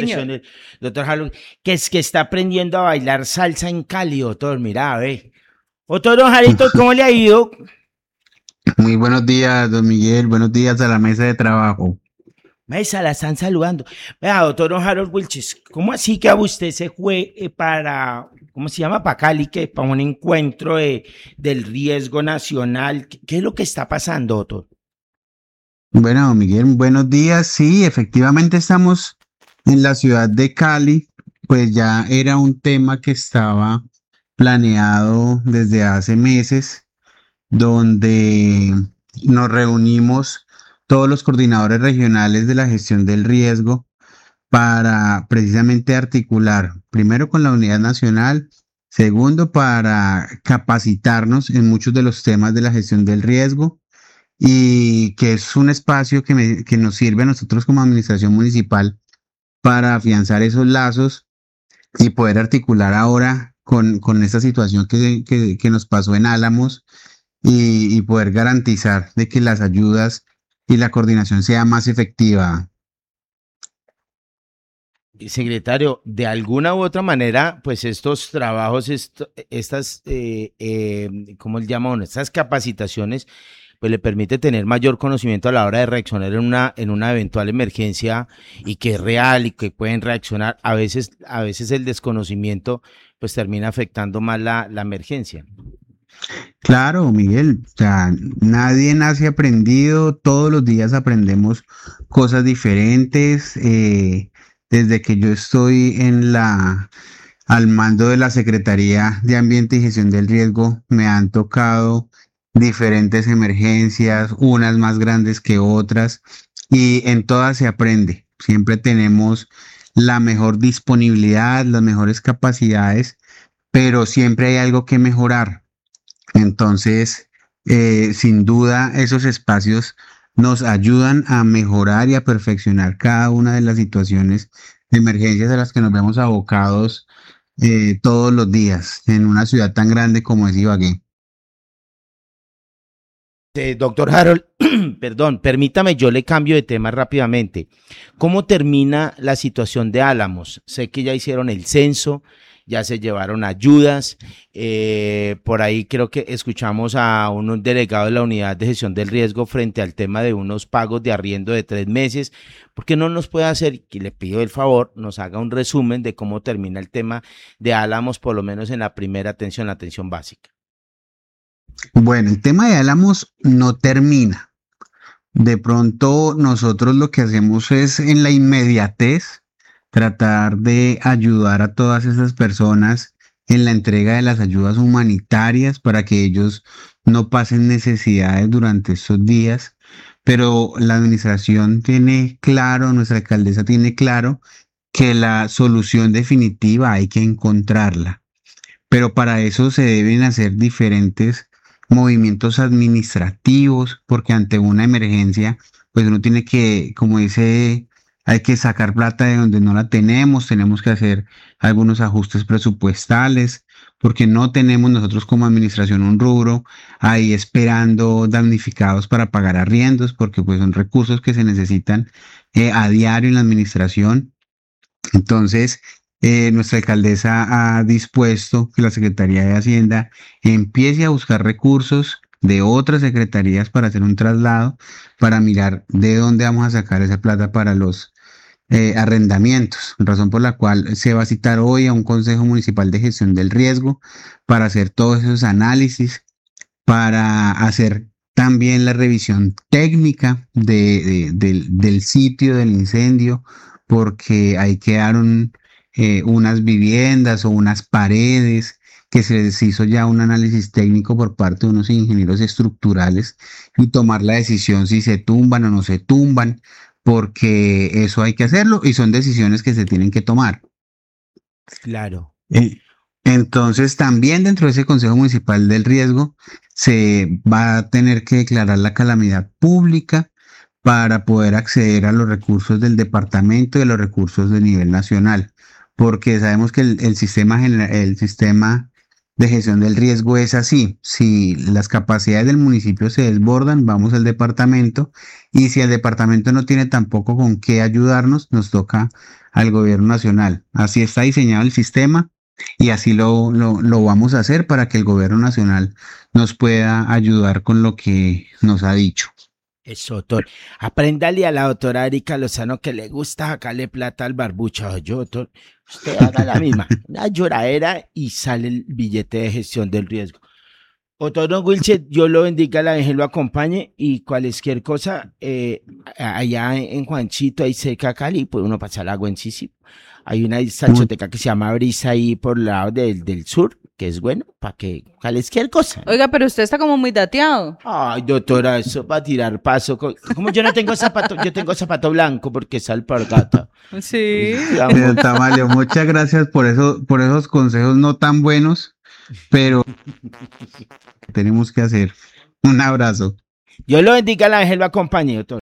señor. doctor Harold, que es que está aprendiendo a bailar salsa en Cali, doctor, mira, ve. Doctor Don Jarito, ¿cómo le ha ido? Muy buenos días, don Miguel. Buenos días a la mesa de trabajo. Mesa, la están saludando. Vea, doctor Don Harold Wilches, ¿cómo así que a usted se fue para, ¿cómo se llama? Para Cali, que para un encuentro del riesgo nacional. ¿Qué es lo que está pasando, doctor? Bueno, don Miguel, buenos días. Sí, efectivamente estamos en la ciudad de Cali. Pues ya era un tema que estaba planeado desde hace meses, donde nos reunimos todos los coordinadores regionales de la gestión del riesgo para precisamente articular, primero con la unidad nacional, segundo para capacitarnos en muchos de los temas de la gestión del riesgo y que es un espacio que nos sirve a nosotros como administración municipal para afianzar esos lazos y poder articular ahora con esta situación que nos pasó en Álamos y poder garantizar de que las ayudas y la coordinación sea más efectiva. Secretario, de alguna u otra manera, pues estos trabajos, estas, ¿cómo le llaman? Estas capacitaciones, pues le permite tener mayor conocimiento a la hora de reaccionar en una eventual emergencia y que es real y que pueden reaccionar. A veces el desconocimiento, pues termina afectando más la emergencia. Claro, Miguel, o sea, nadie nace aprendido, todos los días aprendemos cosas diferentes. Desde que yo estoy al mando de la Secretaría de Ambiente y Gestión del Riesgo, me han tocado diferentes emergencias, unas más grandes que otras, y en todas se aprende. Siempre tenemos la mejor disponibilidad, las mejores capacidades, pero siempre hay algo que mejorar. Entonces, sin duda, esos espacios nos ayudan a mejorar y a perfeccionar cada una de las situaciones de emergencias a las que nos vemos abocados todos los días en una ciudad tan grande como es Ibagué. Doctor Harold, perdón, permítame, yo le cambio de tema rápidamente. ¿Cómo termina la situación de Álamos? Sé que ya hicieron el censo, ya se llevaron ayudas, por ahí creo que escuchamos a un delegado de la unidad de gestión del riesgo frente al tema de unos pagos de arriendo de 3 meses. ¿Por qué no nos puede hacer, y le pido el favor, nos haga un resumen de cómo termina el tema de Álamos, por lo menos en la primera atención, la atención básica? Bueno, el tema de Álamos no termina. De pronto nosotros lo que hacemos es en la inmediatez tratar de ayudar a todas esas personas en la entrega de las ayudas humanitarias para que ellos no pasen necesidades durante estos días. Pero la administración tiene claro, nuestra alcaldesa tiene claro que la solución definitiva hay que encontrarla. Pero para eso se deben hacer diferentes movimientos administrativos, porque ante una emergencia, pues uno tiene que, como dice, hay que sacar plata de donde no la tenemos que hacer algunos ajustes presupuestales, porque no tenemos nosotros como administración un rubro ahí esperando damnificados para pagar arriendos, porque pues son recursos que se necesitan a diario en la administración. Entonces, nuestra alcaldesa ha dispuesto que la Secretaría de Hacienda empiece a buscar recursos de otras secretarías para hacer un traslado, para mirar de dónde vamos a sacar esa plata para los arrendamientos, razón por la cual se va a citar hoy a un Consejo Municipal de Gestión del Riesgo para hacer todos esos análisis, para hacer también la revisión técnica del sitio del incendio, porque ahí quedaron unas viviendas o unas paredes que se les hizo ya un análisis técnico por parte de unos ingenieros estructurales y tomar la decisión si se tumban o no se tumban, porque eso hay que hacerlo y son decisiones que se tienen que tomar. Claro. Entonces, también dentro de ese Consejo Municipal del Riesgo se va a tener que declarar la calamidad pública para poder acceder a los recursos del departamento y a los recursos de nivel nacional, porque sabemos que el sistema de gestión del riesgo es así. Si las capacidades del municipio se desbordan, vamos al departamento, y si el departamento no tiene tampoco con qué ayudarnos, nos toca al gobierno nacional. Así está diseñado el sistema y así lo vamos a hacer para que el gobierno nacional nos pueda ayudar con lo que nos ha dicho. Eso, doctor. Apréndale a la doctora Erika Lozano que le gusta sacarle plata al barbucho. Yo, doctor, usted haga la misma. Una lloradera y sale el billete de gestión del riesgo. Doctor Don Wilcher, Dios lo bendiga, la Virgen lo acompañe y cualquier cosa, allá en Juanchito, ahí cerca de Cali, puede uno pasar agua en Sisi. Hay una salchoteca que se llama Brisa ahí por el lado del sur, que es bueno, para que cualquier cosa. Oiga, pero usted está como muy dateado. Ay, doctora, eso va a tirar paso. Como yo no tengo zapato, yo tengo zapato blanco porque es alpargata. Sí. Tamalio, muchas gracias por esos consejos no tan buenos, pero tenemos que hacer. Un abrazo. Dios lo bendiga, la Virgen lo acompañe, doctor.